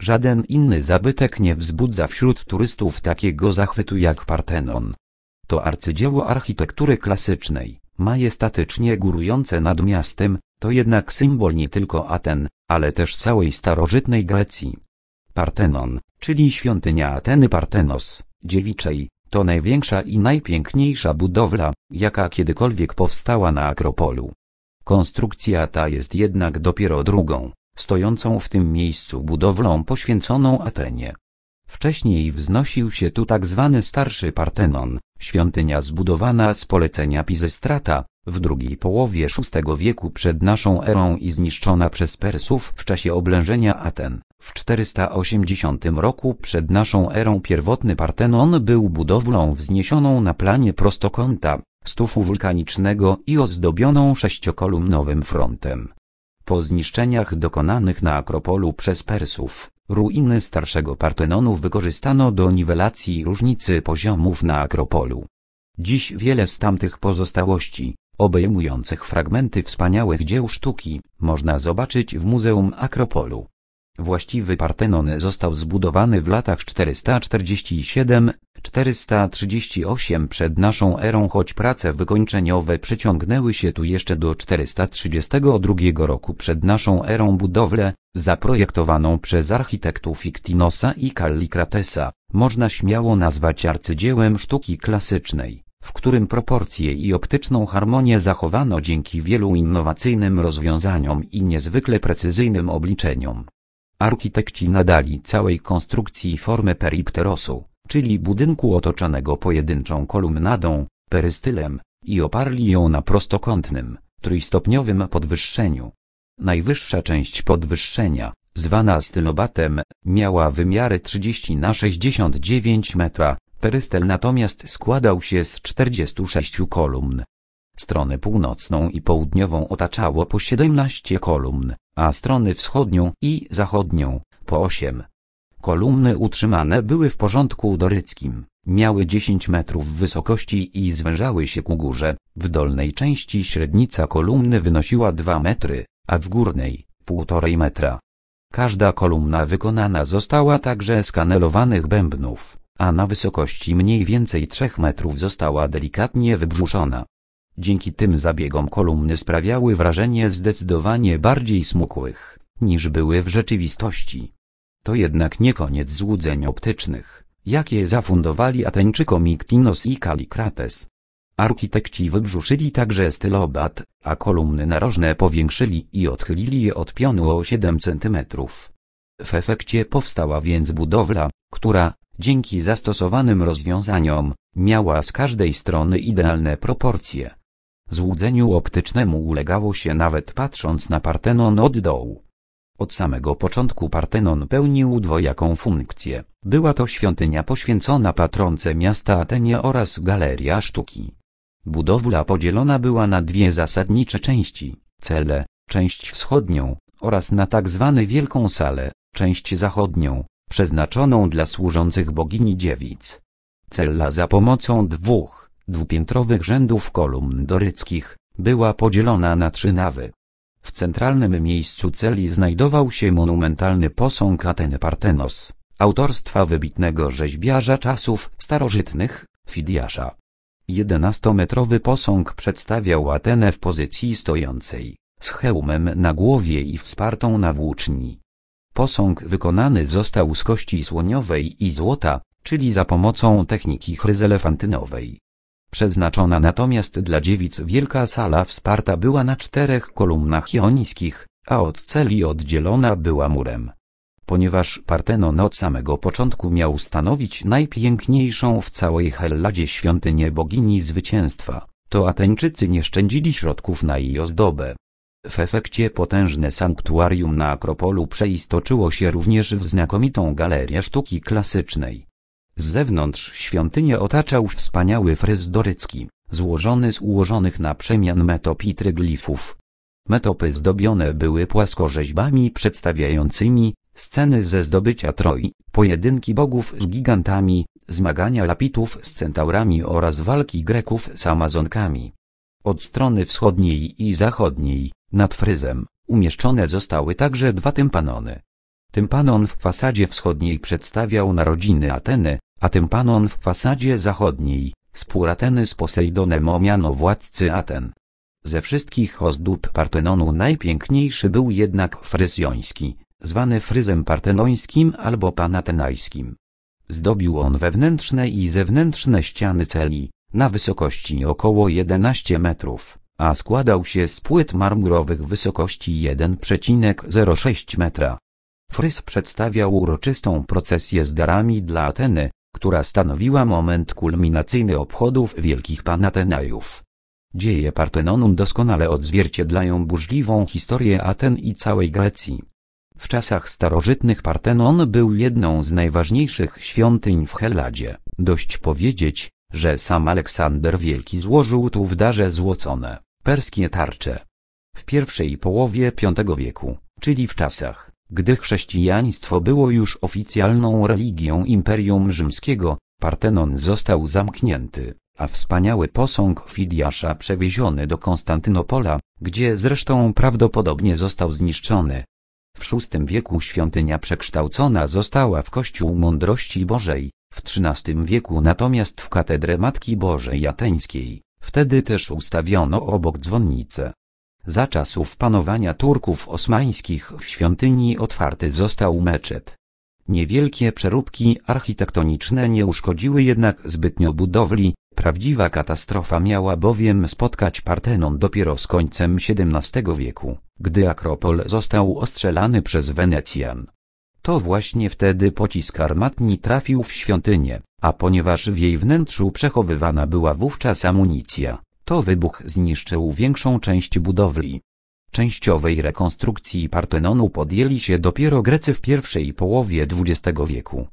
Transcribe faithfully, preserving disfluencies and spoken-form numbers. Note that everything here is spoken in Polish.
Żaden inny zabytek nie wzbudza wśród turystów takiego zachwytu jak Partenon. To arcydzieło architektury klasycznej, majestatycznie górujące nad miastem, to jednak symbol nie tylko Aten, ale też całej starożytnej Grecji. Partenon, czyli świątynia Ateny Partenos, dziewiczej, to największa i najpiękniejsza budowla, jaka kiedykolwiek powstała na Akropolu. Konstrukcja ta jest jednak dopiero drugą, stojącą w tym miejscu budowlą poświęconą Atenie. Wcześniej wznosił się tu tak zwany starszy Partenon, świątynia zbudowana z polecenia Pizestrata, w drugiej połowie szóstego wieku przed naszą erą i zniszczona przez Persów w czasie oblężenia Aten. W czterysta osiemdziesiątym roku przed naszą erą pierwotny Partenon był budowlą wzniesioną na planie prostokąta, z tufu wulkanicznego i ozdobioną sześciokolumnowym frontem. Po zniszczeniach dokonanych na Akropolu przez Persów, ruiny starszego Partenonu wykorzystano do niwelacji różnicy poziomów na Akropolu. Dziś wiele z tamtych pozostałości, obejmujących fragmenty wspaniałych dzieł sztuki, można zobaczyć w Muzeum Akropolu. Właściwy Partenon został zbudowany w latach czterysta czterdzieści siedem do czterysta trzydzieści osiem przed naszą erą, choć prace wykończeniowe przeciągnęły się tu jeszcze do czterysta trzydziestego drugiego roku przed naszą erą. Budowlę, zaprojektowaną przez architektów Iktinosa i Kallikratesa, można śmiało nazwać arcydziełem sztuki klasycznej, w którym proporcje i optyczną harmonię zachowano dzięki wielu innowacyjnym rozwiązaniom i niezwykle precyzyjnym obliczeniom. Architekci nadali całej konstrukcji formę peripterosu, czyli budynku otoczonego pojedynczą kolumnadą, perystylem, i oparli ją na prostokątnym, trójstopniowym podwyższeniu. Najwyższa część podwyższenia, zwana stylobatem, miała wymiary trzydzieści na sześćdziesiąt dziewięć metra, perystyl natomiast składał się z czterdziestu sześciu kolumn. Stronę północną i południową otaczało po siedemnaście kolumn, a stronę wschodnią i zachodnią po osiem. Kolumny utrzymane były w porządku doryckim, miały dziesięć metrów wysokości i zwężały się ku górze. W dolnej części średnica kolumny wynosiła dwa metry, a w górnej półtorej metra. Każda kolumna wykonana została także z kanelowanych bębnów, a na wysokości mniej więcej trzech metrów została delikatnie wybrzuszona. Dzięki tym zabiegom kolumny sprawiały wrażenie zdecydowanie bardziej smukłych, niż były w rzeczywistości. To jednak nie koniec złudzeń optycznych, jakie zafundowali Ateńczykom Iktinos i Kallikrates. Architekci wybrzuszyli także stylobat, a kolumny narożne powiększyli i odchylili je od pionu o siedem centymetrów. W efekcie powstała więc budowla, która, dzięki zastosowanym rozwiązaniom, miała z każdej strony idealne proporcje. Złudzeniu optycznemu ulegało się nawet patrząc na Partenon od dołu. Od samego początku Partenon pełnił dwojaką funkcję. Była to świątynia poświęcona patronce miasta Atenie oraz galeria sztuki. Budowla podzielona była na dwie zasadnicze części, cele, część wschodnią, oraz na tak zwaną Wielką Salę, część zachodnią, przeznaczoną dla służących bogini dziewic. Cella za pomocą dwóch, dwupiętrowych rzędów kolumn doryckich, była podzielona na trzy nawy. W centralnym miejscu celi znajdował się monumentalny posąg Ateny Partenos, autorstwa wybitnego rzeźbiarza czasów starożytnych, Fidiasza. Jedenastometrowy posąg przedstawiał Atenę w pozycji stojącej, z hełmem na głowie i wspartą na włóczni. Posąg wykonany został z kości słoniowej i złota, czyli za pomocą techniki chryzelefantynowej. Przeznaczona natomiast dla dziewic wielka sala wsparta była na czterech kolumnach joniskich, a od celi oddzielona była murem. Ponieważ Partenon od samego początku miał stanowić najpiękniejszą w całej Helladzie świątynię bogini zwycięstwa, to Ateńczycy nie szczędzili środków na jej ozdobę. W efekcie potężne sanktuarium na Akropolu przeistoczyło się również w znakomitą galerię sztuki klasycznej. Z zewnątrz świątynię otaczał wspaniały fryz dorycki, złożony z ułożonych na przemian metop i tryglifów. Metopy zdobione były płaskorzeźbami przedstawiającymi sceny ze zdobycia Troi, pojedynki bogów z gigantami, zmagania lapitów z centaurami oraz walki Greków z Amazonkami. Od strony wschodniej i zachodniej, nad fryzem, umieszczone zostały także dwa tympanony. Tympanon w fasadzie wschodniej przedstawiał narodziny Ateny, a tympanon w fasadzie zachodniej spór Ateny z Posejdonem o miano władcy Aten. Ze wszystkich ozdób Partenonu najpiękniejszy był jednak fryz joński, zwany fryzem partenońskim albo panatenajskim. Zdobił on wewnętrzne i zewnętrzne ściany celi, na wysokości około jedenaście metrów, a składał się z płyt marmurowych wysokości jeden przecinek zero sześć metra. Fryz przedstawiał uroczystą procesję z darami dla Ateny, która stanowiła moment kulminacyjny obchodów wielkich Panatenajów. Dzieje Partenonu doskonale odzwierciedlają burzliwą historię Aten i całej Grecji. W czasach starożytnych Partenon był jedną z najważniejszych świątyń w Helladzie. Dość powiedzieć, że sam Aleksander Wielki złożył tu w darze złocone, perskie tarcze. W pierwszej połowie piątego wieku, czyli w czasach, gdy chrześcijaństwo było już oficjalną religią Imperium Rzymskiego, Partenon został zamknięty, a wspaniały posąg Fidiasza przewieziony do Konstantynopola, gdzie zresztą prawdopodobnie został zniszczony. W szóstym wieku świątynia przekształcona została w Kościół Mądrości Bożej, w trzynastym wieku natomiast w katedrę Matki Bożej Ateńskiej, wtedy też ustawiono obok dzwonnicę. Za czasów panowania Turków osmańskich w świątyni otwarty został meczet. Niewielkie przeróbki architektoniczne nie uszkodziły jednak zbytnio budowli, prawdziwa katastrofa miała bowiem spotkać Partenon dopiero z końcem siedemnastego wieku, gdy Akropol został ostrzelany przez Wenecjan. To właśnie wtedy pocisk armatni trafił w świątynię, a ponieważ w jej wnętrzu przechowywana była wówczas amunicja, to wybuch zniszczył większą część budowli. Częściowej rekonstrukcji Partenonu podjęli się dopiero Grecy w pierwszej połowie dwudziestego wieku.